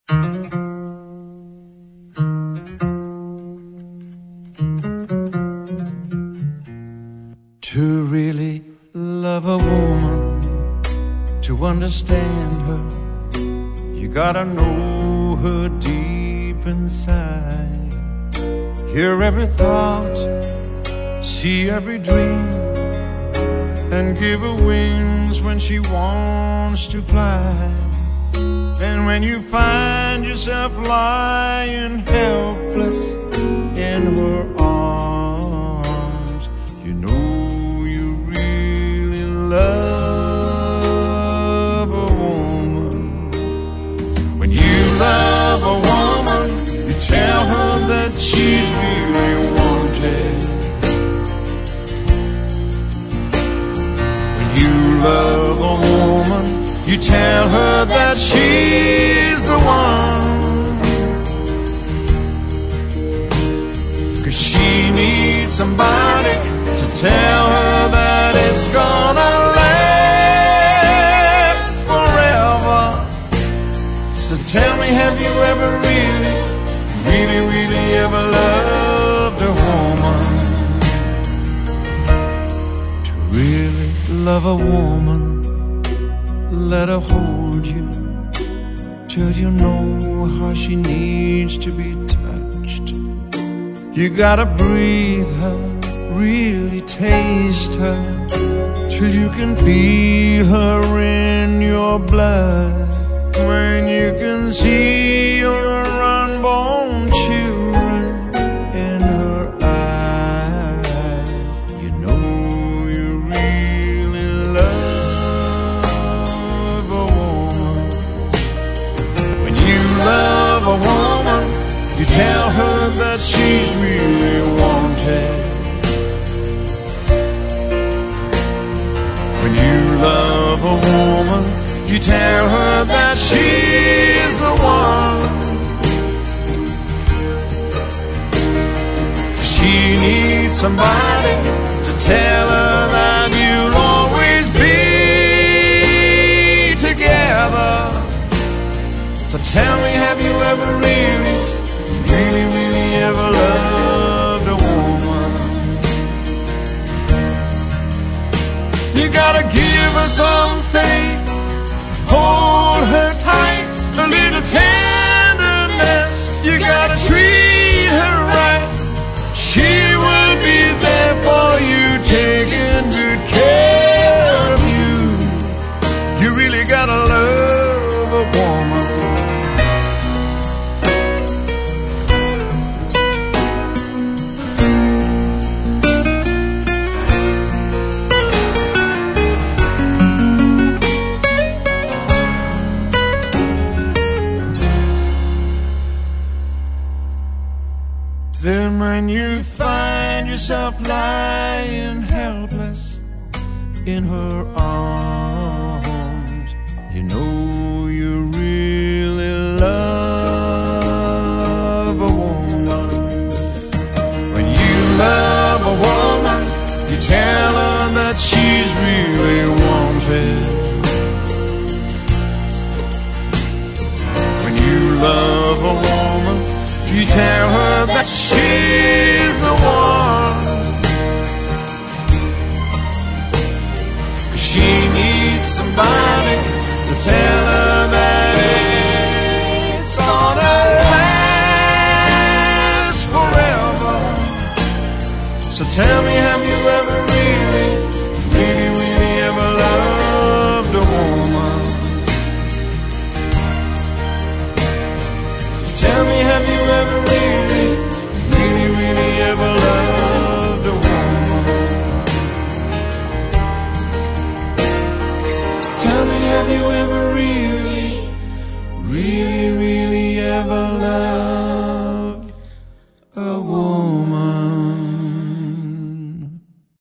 To really love a woman, to understand her, you gotta know her deep inside. Hear every thought, see every dream, and give her wings when she wants to fly. And when you find yourself lying helpless in her arms, you know you really love a woman. When you love a woman, you tell her that she's really wanted. When you love a woman, you tell her that she's the one. 'Cause she needs somebody to tell her that it's gonna last forever. So tell me, have you ever really, really, really ever loved a woman? To really love a woman, let her hold you till you know how she needs to be touched. You gotta breathe her, really taste her, till you can feel her in your blood. When you can see your unborn children in her eyes, you know you really love a woman. When you love a woman, you tell her that she's really wanted. When you love a woman, you tell her that she's the one. She needs somebody to tell her that you'll always be together. So tell me, have you ever really, really, really ever loved a woman? You gotta give her some faith, hold her tight, a little tenderness. You gotta treat her right. She will be there for you, taking good care of you. You really gotta love a woman. Then when you find yourself lying helpless in her arms, you know you really love a woman. When you love a woman, you tell her that she's really wanted. When you love a woman, you tell her that she's the one. 'Cause she needs somebody to tell